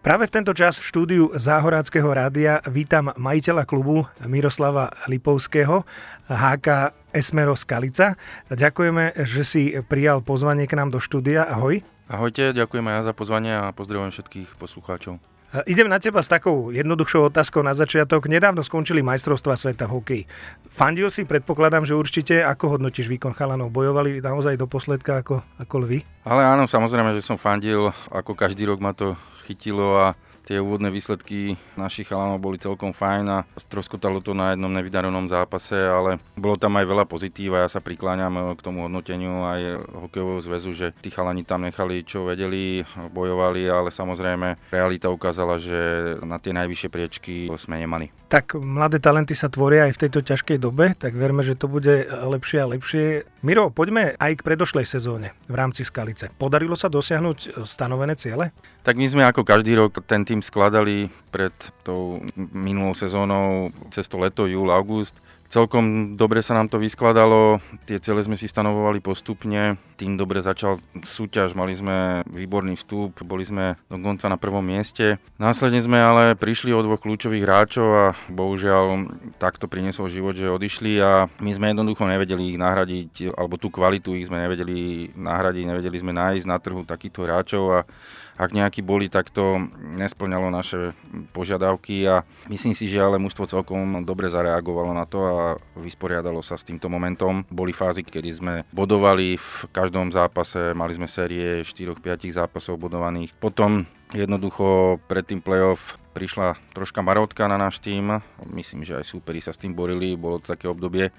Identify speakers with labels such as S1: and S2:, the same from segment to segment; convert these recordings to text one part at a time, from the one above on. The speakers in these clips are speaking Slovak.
S1: Práve v tento čas v štúdiu Záhoráckeho rádia vítam majiteľa klubu Miroslava Lipovského, HK Esmero Skalica. Ďakujeme, že si prijal pozvanie k nám do štúdia. Ahoj.
S2: Ahojte, ďakujem aj ja za pozvanie a pozdravujem všetkých poslucháčov.
S1: Idem na teba s takou jednoduchšou otázkou na začiatok. Nedávno skončili majstrovstvá sveta v hokeji. Fandil si, predpokladám, že určite. Ako hodnotíš výkon chalanov? Bojovali naozaj do posledka ako lvi?
S2: Ale áno, samozrejme, že som fandil. Ako každý rok ma to chytilo a tie úvodné výsledky našich chalanov boli celkom fajn a stroskotalo to na jednom nevydarenom zápase, ale bolo tam aj veľa pozitív a ja sa prikláňam k tomu hodnoteniu aj hokejového zväzu, že tí chalani tam nechali čo vedeli, bojovali, ale samozrejme realita ukázala, že na tie najvyššie priečky sme nemali.
S1: Tak mladé talenty sa tvoria aj v tejto ťažkej dobe, tak verme, že to bude lepšie a lepšie. Miro, poďme aj k predošlej sezóne v rámci Skalice. Podarilo sa dosiahnuť stanovené ciele?
S2: Tak my sme ako každý rok ten tým skladali pred tou minulou sezónou cez to leto, júl, august. Celkom dobre sa nám to vyskladalo, tie ciele sme si stanovovali postupne, tým dobre začal súťaž, mali sme výborný vstup, boli sme dokonca na prvom mieste. Následne sme ale prišli o dvoch kľúčových hráčov a bohužiaľ takto priniesol život, že odišli a my sme jednoducho nevedeli ich nahradiť, alebo tú kvalitu ich sme nevedeli nahradiť, nevedeli sme nájsť na trhu takýchto hráčov a ak nejakí boli, tak to nesplňalo naše požiadavky a myslím si, že ale mužstvo celkom dobre zareagovalo na to a vysporiadalo sa s týmto momentom. Boli fázy, kedy sme bodovali v každom zápase, mali sme série 4-5 zápasov bodovaných. Potom jednoducho pred tým playoff prišla troška marotka na náš tím. Myslím, že aj súperi sa s tým borili, bolo to také obdobie.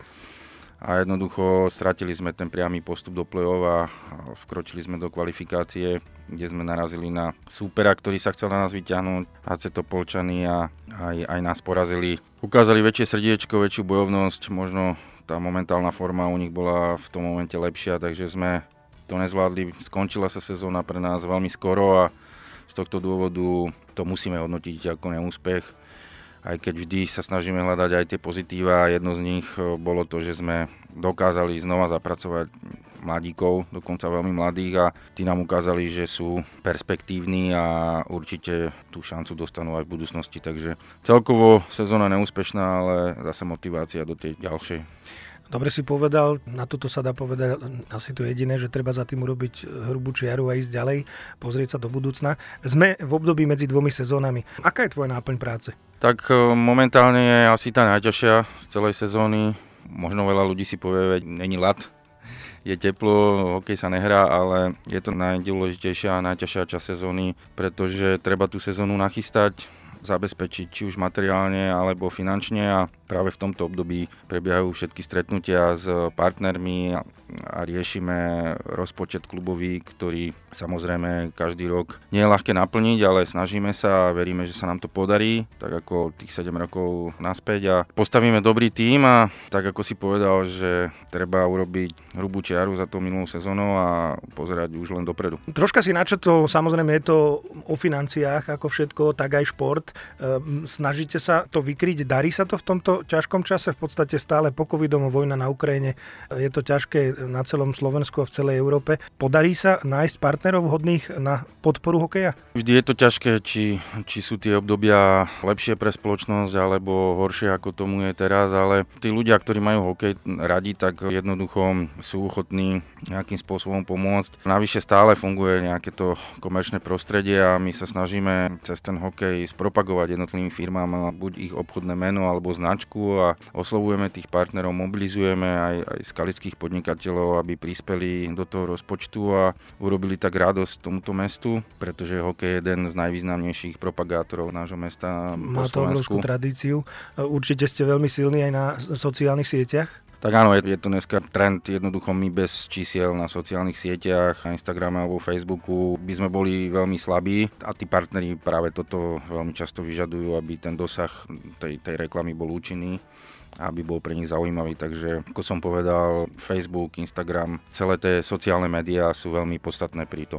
S2: A jednoducho stratili sme ten priamy postup do play-off a vkročili sme do kvalifikácie, kde sme narazili na súpera, ktorý sa chcel na nás vyťahnuť, HC Topolčany a aj nás porazili. Ukázali väčšie srdiečko, väčšiu bojovnosť, možno tá momentálna forma u nich bola v tom momente lepšia, takže sme to nezvládli. Skončila sa sezóna pre nás veľmi skoro a z tohto dôvodu to musíme hodnotiť ako neúspech. Aj keď vždy sa snažíme hľadať aj tie pozitíva, jedno z nich bolo to, že sme dokázali znova zapracovať mladíkov, dokonca veľmi mladých a tí nám ukázali, že sú perspektívni a určite tú šancu dostanú aj v budúcnosti. Takže celkovo sezóna neúspešná, ale zase motivácia do tej ďalšej.
S1: Dobre si povedal, na toto sa dá povedať asi to jediné, že treba za tým urobiť hrubú čiaru a ísť ďalej, pozrieť sa do budúcna. Sme v období medzi dvomi sezónami. Aká je tvoja náplň práce?
S2: Tak momentálne je asi tá najťažšia z celej sezóny. Možno veľa ľudí si povie, veď není ľad, je teplo, hokej sa nehrá, ale je to najdôležitejšia a najťažšia časť sezóny, pretože treba tú sezónu nachystať, zabezpečiť či už materiálne alebo finančne a práve v tomto období prebiehajú všetky stretnutia s partnermi a riešime rozpočet klubový, ktorý samozrejme každý rok nie je ľahké naplniť, ale snažíme sa a veríme, že sa nám to podarí, tak ako tých 7 rokov naspäť a postavíme dobrý tím a tak ako si povedal, že treba urobiť hrubú čiaru za tú minulú sezónu a pozerať už len dopredu.
S1: Troška si načetol, samozrejme je to o financiách ako všetko, tak aj šport. Snažíte sa to vykryť, darí sa to v tomto ťažkom čase, v podstate stále po covidom, vojna na Ukrajine, je to ťažké na celom Slovensku a v celej Európe. Podarí sa nájsť partnerov hodných na podporu hokeja? Vždy
S2: je to ťažké, či sú tie obdobia lepšie pre spoločnosť alebo horšie ako tomu je teraz, ale tí ľudia, ktorí majú hokej radi, tak jednoducho sú ochotní nejakým spôsobom pomôcť. Navyše stále funguje nejaké to komerčné prostredie a my sa snažíme cez ten hokej spropagovať jednotlivým firmám buď ich obchodné meno alebo značku a oslovujeme tých partnerov, mobilizujeme aj skalických podnikateľov, aby prispeli do toho rozpočtu a urobili tak radosť tomuto mestu, pretože hokej je jeden z najvýznamnejších propagátorov nášho mesta po Slovensku. Má to obrovskú tradíciu.
S1: Určite ste veľmi silní aj na sociálnych sieťach.
S2: Tak áno, je to dneska trend, jednoducho my bez čísiel na sociálnych sieťach, na Instagrame alebo Facebooku by sme boli veľmi slabí a tí partneri práve toto veľmi často vyžadujú, aby ten dosah tej reklamy bol účinný, aby bol pre nich zaujímavý. Takže ako som povedal, Facebook, Instagram, celé tie sociálne médiá sú veľmi podstatné pri tomto.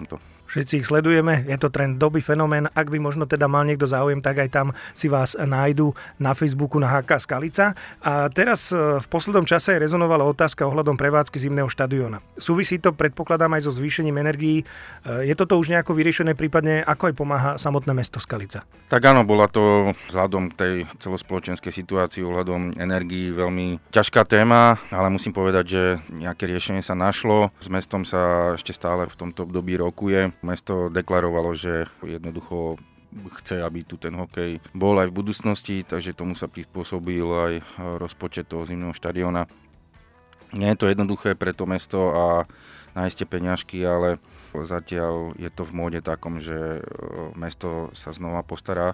S1: Všetci ich sledujeme, je to trend doby, fenomén. Ak by možno teda mal niekto záujem, tak aj tam si vás nájdu na Facebooku na HK Skalica. A teraz v poslednom čase rezonovala otázka ohľadom prevádzky zimného štadióna. Súvisí to, predpokladám, aj so zvýšením energií. Je toto už nejako vyriešené, prípadne ako aj pomáha samotné mesto Skalica? Tak
S2: áno, bola to vzhľadom tej celospoločenskej situácii ohľadom energií veľmi ťažká téma, ale musím povedať, že nejaké riešenie sa našlo. S mestom sa ešte stále v tomto období rokuje. Mesto deklarovalo, že jednoducho chce, aby tu ten hokej bol aj v budúcnosti, takže tomu sa prispôsobil aj rozpočet toho zimného štadióna. Nie je to jednoduché pre to mesto a nájsť tie peňažky, ale zatiaľ je to v móde takom, že mesto sa znova postará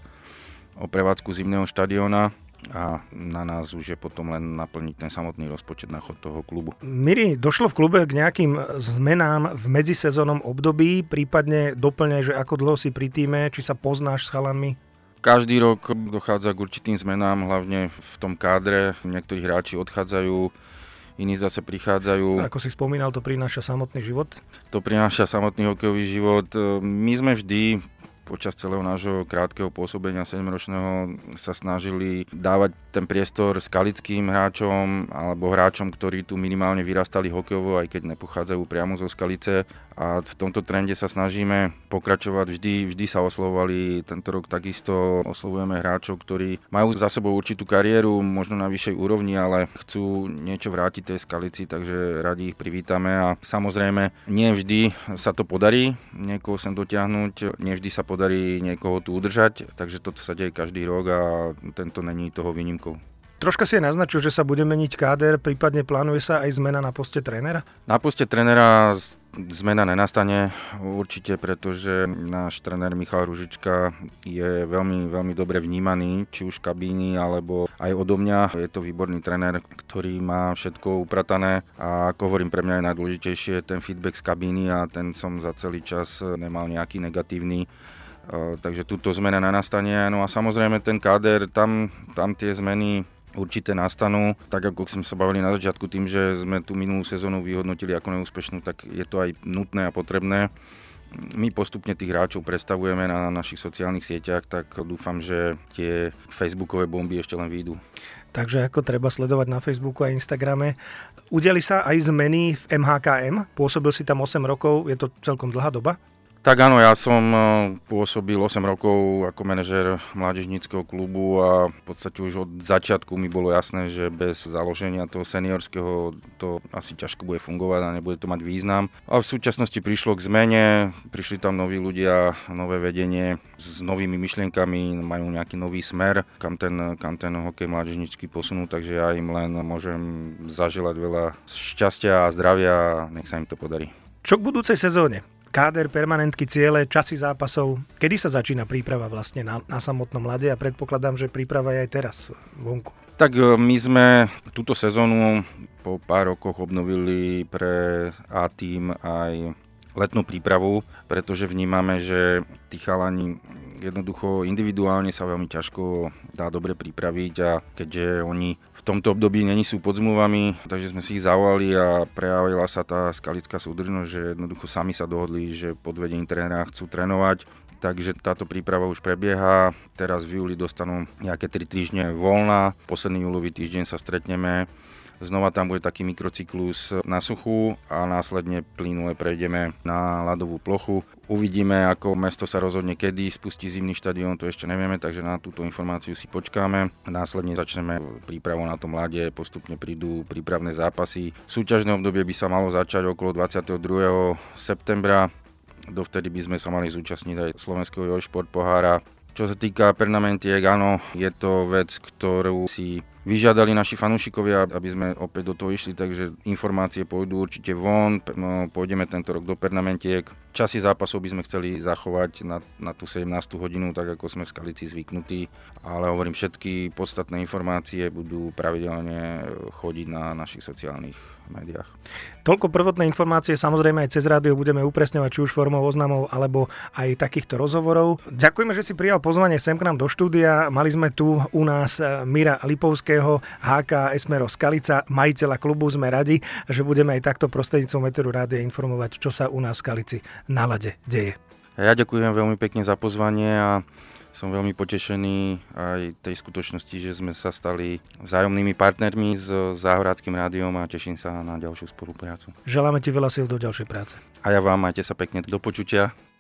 S2: o prevádzku zimného štadióna a na nás už je potom len naplniť ten samotný rozpočet na chod toho klubu.
S1: Miri, došlo v klube k nejakým zmenám v medzisezónnom období, prípadne doplňaj, že ako dlho si pri tíme, či sa poznáš s chalanmi?
S2: Každý rok dochádza k určitým zmenám, hlavne v tom kádre. Niektorí hráči odchádzajú, iní zase prichádzajú.
S1: Ako si spomínal, to prináša samotný život?
S2: To prináša samotný hokejový život. My sme vždy počas celého nášho krátkeho pôsobenia 7-ročného sa snažili dávať ten priestor skalickým hráčom alebo hráčom, ktorí tu minimálne vyrastali hokejovo, aj keď nepochádzajú priamo zo Skalice. A v tomto trende sa snažíme pokračovať. Vždy sa oslovovali, tento rok takisto oslovujeme hráčov, ktorí majú za sebou určitú kariéru, možno na vyššej úrovni, ale chcú niečo vrátiť tej Skalici, takže radi ich privítame a samozrejme nie vždy sa to podarí niekoho sem dotiahnuť, nie vždy sa podarí niekoho tu udržať, takže toto sa deje každý rok a tento není toho výnimkou.
S1: Troška si aj naznačil, že sa bude meniť káder, prípadne plánuje sa aj zmena na poste trénera?
S2: Na poste trénera zmena nenastane určite, pretože náš tréner Michal Ružička je veľmi, veľmi dobre vnímaný, či už v kabíni, alebo aj odo mňa. Je to výborný tréner, ktorý má všetko upratané a ako hovorím, pre mňa je najdôležitejšie ten feedback z kabíny a ten som za celý čas nemal nejaký negatívny. Takže túto zmena nenastane. No a samozrejme ten káder, tam tie zmeny určite nastanú. Tak ako sme sa bavili na začiatku tým, že sme tú minulú sezónu vyhodnotili ako neúspešnú, tak je to aj nutné a potrebné. My postupne tých hráčov predstavujeme na našich sociálnych sieťach, tak dúfam, že tie facebookové bomby ešte len vyjdú.
S1: Takže ako treba sledovať na Facebooku a Instagrame. Udiali sa aj zmeny v MHKM. Pôsobil si tam 8 rokov, je to celkom dlhá doba?
S2: Tak áno, ja som pôsobil 8 rokov ako manažér mládežníckeho klubu a v podstate už od začiatku mi bolo jasné, že bez založenia toho seniorského to asi ťažko bude fungovať a nebude to mať význam. A v súčasnosti prišlo k zmene, prišli tam noví ľudia, nové vedenie s novými myšlienkami, majú nejaký nový smer, kam ten hokej mládežnícky posunú, takže ja im len môžem zaželať veľa šťastia a zdravia, nech sa im to podarí.
S1: Čo k budúcej sezóne? Káder, permanentky, ciele, časy zápasov. Kedy sa začína príprava vlastne na samotnom ľade a predpokladám, že príprava je aj teraz vonku.
S2: Tak my sme túto sezónu po pár rokoch obnovili pre A-tým aj letnú prípravu, pretože vnímame, že tí chalani jednoducho individuálne sa veľmi ťažko dá dobre pripraviť a keďže oni v tomto období není sú pod zmluvami, takže sme si ich zavolali a prejavila sa tá skalická súdržnosť, že jednoducho sami sa dohodli, že pod vedením trénera chcú trénovať. Takže táto príprava už prebieha. Teraz v júli dostanú nejaké 3 týždne voľna. Posledný júlový týždeň sa stretneme. Znova tam bude taký mikrocyklus na suchu a následne plynule prejdeme na ľadovú plochu. Uvidíme, ako mesto sa rozhodne, kedy spustí zimný štadión, to ešte nevieme, takže na túto informáciu si počkáme. Následne začneme prípravu na tom ľade, postupne prídu prípravné zápasy. Súťažné obdobie by sa malo začať okolo 22. septembra. Dovtedy by sme sa mali zúčastniť aj Slovenského Jošport pohára. Čo sa týka pernamentiek, áno, je to vec, ktorú si vyžiadali naši fanúšikovia, aby sme opäť do toho išli, takže informácie pôjdu určite von, pôjdeme tento rok do pernamentiek. Časy zápasov by sme chceli zachovať na tú 17. hodinu, tak ako sme v Skalici zvyknutí, ale hovorím, všetky podstatné informácie budú pravidelne chodiť na našich sociálnych médiách.
S1: Toľko prvotné informácie, samozrejme aj cez rádio budeme upresňovať, či už formou oznamov, alebo aj takýchto rozhovorov. Ďakujeme, že si prijal pozvanie sem k nám do štúdia. Mali sme tu u nás Mira Lipovského, Košického, HK Esmero Skalica, majiteľa klubu. Sme radi, že budeme aj takto prostredníctvom Meteoru rádia informovať, čo sa u nás v Skalici na ľade deje.
S2: Ja ďakujem veľmi pekne za pozvanie a som veľmi potešený aj tej skutočnosti, že sme sa stali vzájomnými partnermi s Záhradským rádiom a teším sa na ďalšiu spoluprácu.
S1: Želáme ti veľa síl do ďalšej práce.
S2: A ja vám, majte sa pekne, do počutia.